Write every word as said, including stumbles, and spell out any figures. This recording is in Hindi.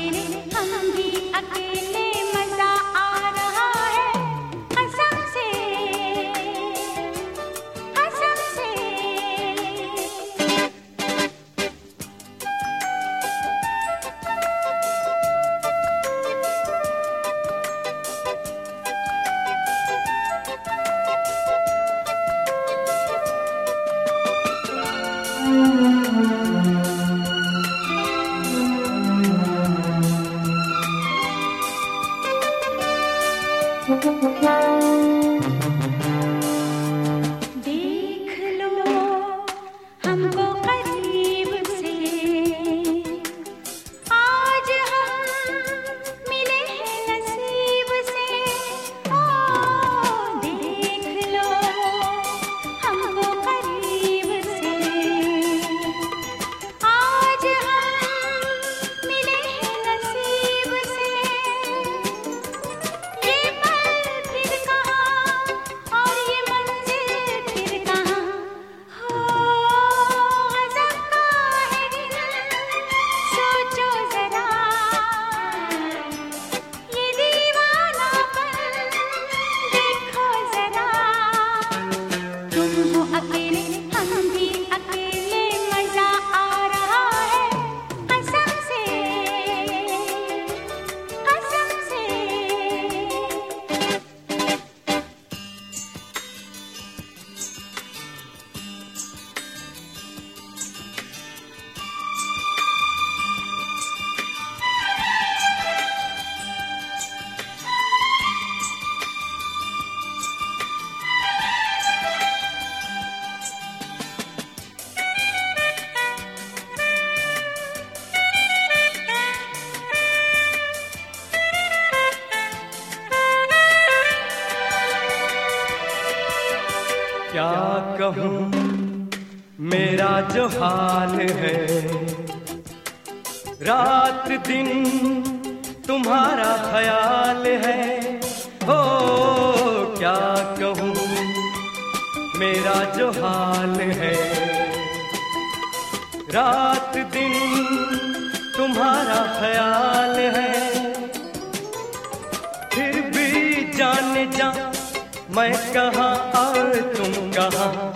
अकेले हम भी अकेले मजा आ रहा है कसम से कसम से। देख लो हमको करीब से, आज हम मिले हैं नसीब से। ओ देख लो हमको करीब से, आज हम मिले हैं नसीब से। ये पल फिर कहाँ और ये मंजिल फिर कहाँ, हो गज़ब का है दिन, सोचो जरा ये दीवानापन देखो जरा। तुम हो अकेले हम भी अकेले मजा आ रहा है कसम से कसम से। क्या कहूँ मेरा जो हाल है, रात दिन तुम्हारा ख्याल है। ओ क्या कहूँ मेरा जो हाल है, रात दिन तुम्हारा ख्याल है। फिर भी जाने जा मैं कहाँ और तुम कहाँ,